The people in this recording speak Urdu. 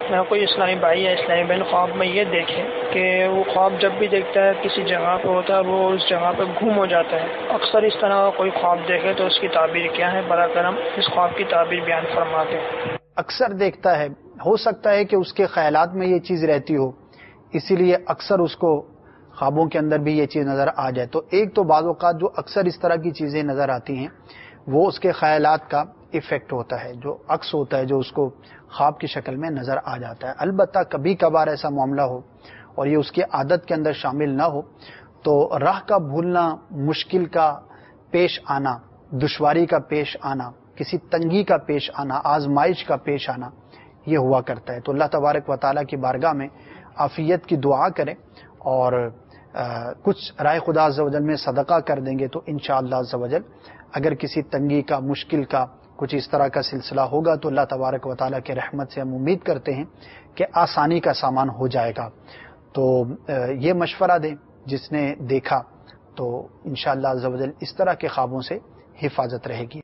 کوئی اسلامی بھائی یا اسلامی بہن خواب میں یہ دیکھے کہ وہ خواب جب بھی دیکھتا ہے کسی جگہ پہ ہوتا ہے وہ اس جگہ پہ گم ہو جاتا ہے، اکثر اس طرح کا کوئی خواب دیکھے تو اس کی تعبیر کیا ہے؟ براہ کرم اس خواب کی تعبیر بیان فرما دیں۔ اکثر دیکھتا ہے، ہو سکتا ہے کہ اس کے خیالات میں یہ چیز رہتی ہو، اسی لیے اکثر اس کو خوابوں کے اندر بھی یہ چیز نظر آ جائے۔ تو ایک تو بعض اوقات جو اکثر اس طرح کی چیزیں نظر آتی ہیں وہ اس کے خیالات کا ایفیکٹ ہوتا ہے، جو عکس ہوتا ہے، جو اس کو خواب کی شکل میں نظر آ جاتا ہے۔ البتہ کبھی کبھار ایسا معاملہ ہو اور یہ اس کی عادت کے اندر شامل نہ ہو تو راہ کا بھولنا، مشکل کا پیش آنا، دشواری کا پیش آنا، کسی تنگی کا پیش آنا، آزمائش کا پیش آنا، یہ ہوا کرتا ہے۔ تو اللہ تبارک و تعالیٰ کی بارگاہ میں عافیت کی دعا کریں اور کچھ رائے خدا عز و جل میں صدقہ کر دیں گے تو انشاءاللہ عز و جل اگر کسی تنگی کا، مشکل کا، کچھ اس طرح کا سلسلہ ہوگا تو اللہ تبارک و تعالیٰ کے رحمت سے ہم امید کرتے ہیں کہ آسانی کا سامان ہو جائے گا۔ تو یہ مشورہ دیں جس نے دیکھا، تو انشاءاللہ عز و جل اس طرح کے خوابوں سے حفاظت رہے گی۔